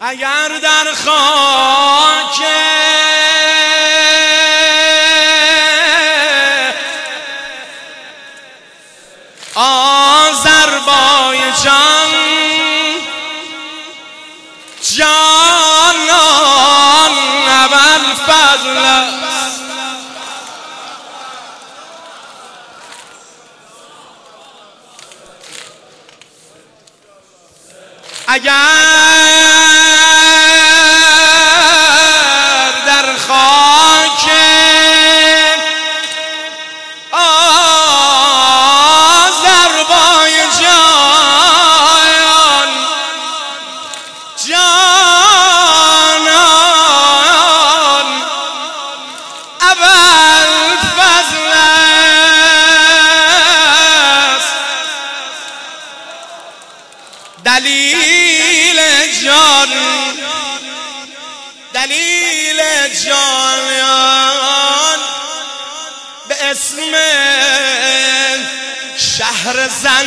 اگر در خاک آذربایجان جانان ابوالفضل است، اگر در خاک آذربایجان جانان ابوالفضل است، دلیل جانان به اسم شهر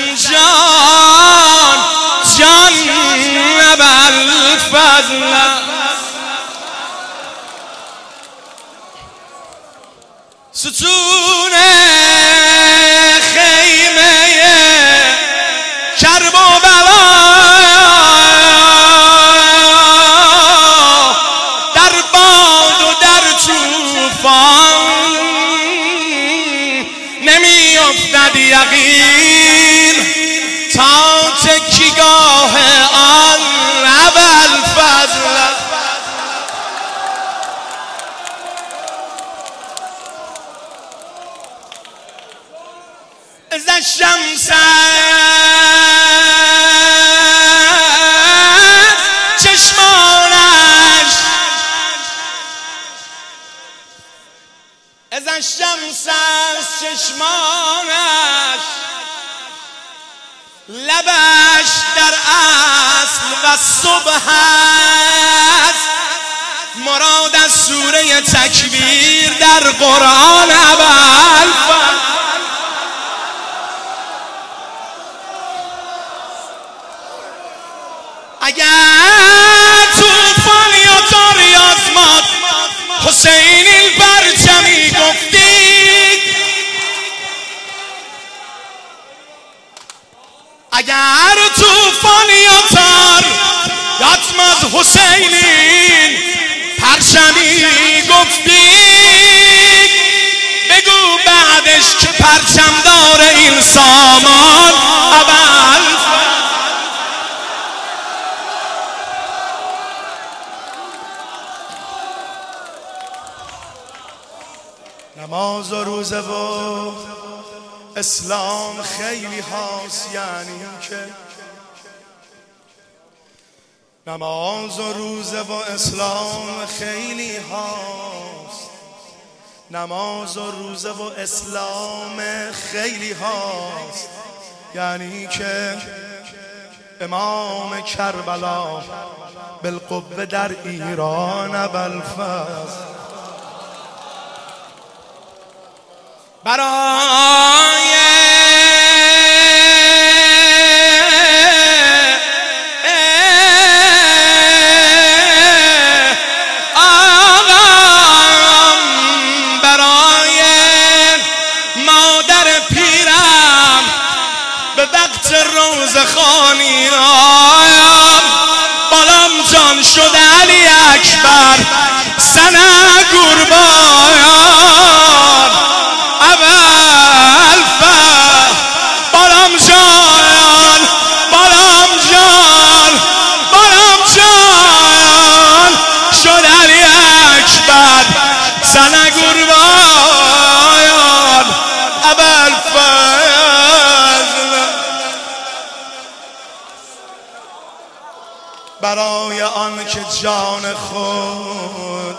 زنجان جان ابوالفضل ستون خیمه کرب و بلا در باد و در طوفان نمی افتد یقین تا تکیگاه آن ابوالفضل. از الشمس چشمانش، از الشمس چشمانش، لبش در اصل و صبح است، مراد از سوره تکویر در قرآن ابوالفضل. اگر توفان یا تاریازمات حسین البرجمی گفتی، اگر توفان یا تار یاتماز حسینین پرچمی گفتی، بگو بعدش که پرچمدار این سامان ابوالفضل. نماز و روزه و اسلام خیلی هاست، یعنی که نماز و روزه و اسلام خیلی هاست، نماز و روزه و اسلام خیلی هاست، یعنی که امام کربلا بالقوه در ایران ابوالفضل برای آقام، برای مادر پیرم به وقت روزخوانی آیم، بالام جان شده علی اکبر سنه قربان ابوالفضل، بالام جان، بالام جان، بالام جان شد علی اکبر سنه قربان ابوالفضل. برای آن که جان خود،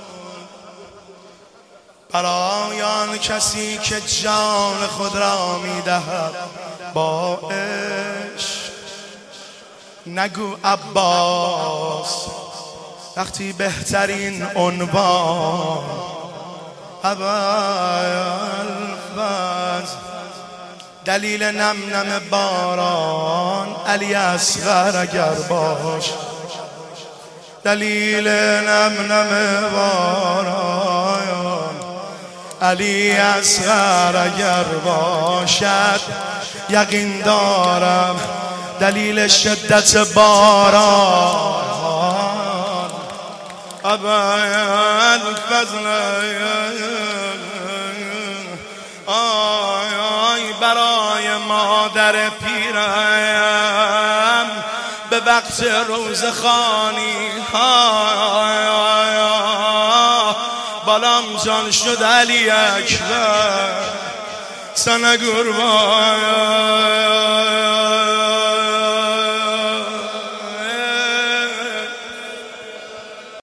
برای آن کسی که جان خود را می‌دهد با عشق، نگو عباس وقتی بهترین عنوان ابوالفضل. دلیل نم نم باران علی اصغر اگر باش، دلیل نم نم باران علی اصغر اگر باشد یقین دارم دلیل شدت باران ابوالفضل آی برای مادر پیرم به وقت روزخوانی بالام جان شد علی اکبر سنه قربان